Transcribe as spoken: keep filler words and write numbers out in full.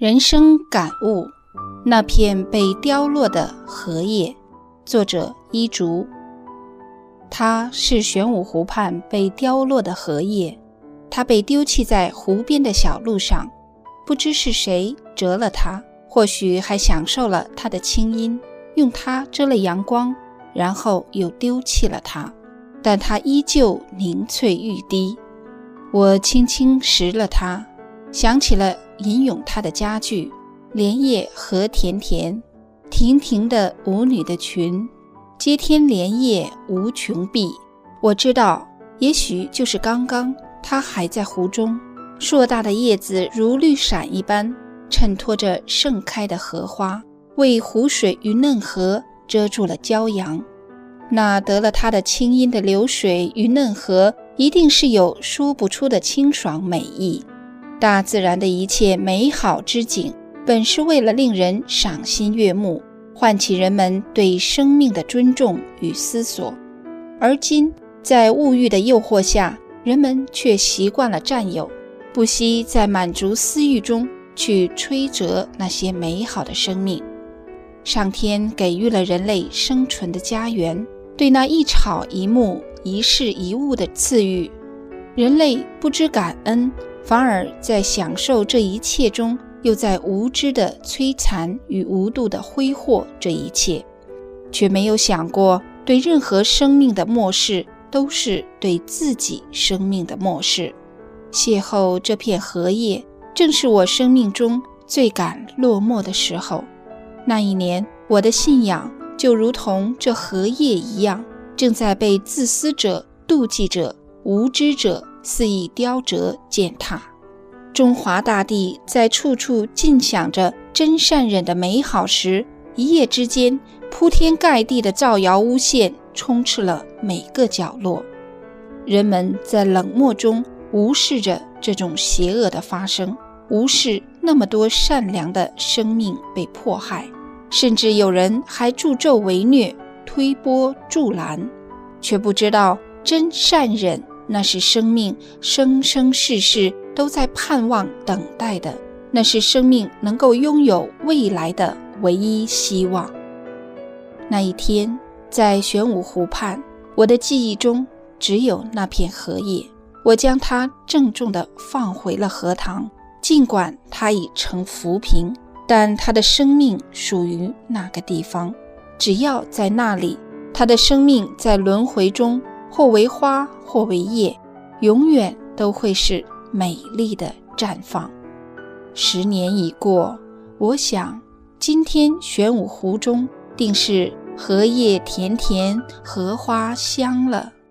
人生感悟，那片被凋落的荷叶。作者伊竹。它是玄武湖畔被凋落的荷叶，它被丢弃在湖边的小路上，不知是谁折了它，或许还享受了它的清音，用它遮了阳光，然后又丢弃了它，但它依旧凝翠欲滴。我轻轻拾了它，想起了吟咏它的佳句：莲叶何田田，亭亭的舞女的裙，接天莲叶无穷碧。我知道，也许就是刚刚，它还在湖中，硕大的叶子如绿伞一般，衬托着盛开的荷花，为湖水与嫩荷遮住了骄阳。那得了它的清音的流水与嫩荷，一定是有说不出的清爽美意。大自然的一切美好之景，本是为了令人赏心悦目，唤起人们对生命的尊重与思索。而今在物欲的诱惑下，人们却习惯了占有，不惜在满足私欲中去摧折那些美好的生命。上天给予了人类生存的家园，对那一草一木一事一物的赐予，人类不知感恩，反而在享受这一切中，又在无知的摧残与无度的挥霍这一切，却没有想过对任何生命的漠视都是对自己生命的漠视。邂逅这片荷叶，正是我生命中最感落寞的时候。那一年，我的信仰就如同这荷叶一样，正在被自私者、妒忌者、无知者肆意雕折践踏。中华大地在处处尽享着真善忍的美好时，一夜之间铺天盖地的造谣诬陷充斥了每个角落。人们在冷漠中无视着这种邪恶的发生，无视那么多善良的生命被迫害，甚至有人还助纣为虐，推波助澜，却不知道真善忍那是生命生生世世都在盼望等待的，那是生命能够拥有未来的唯一希望。那一天，在玄武湖畔，我的记忆中只有那片荷叶，我将它郑重地放回了荷塘，尽管它已成浮萍，但它的生命属于那个地方，只要在那里，它的生命在轮回中或为花或为叶，永远都会是美丽的绽放。十年已过，我想今天玄武湖中定是荷叶田田，荷花香了。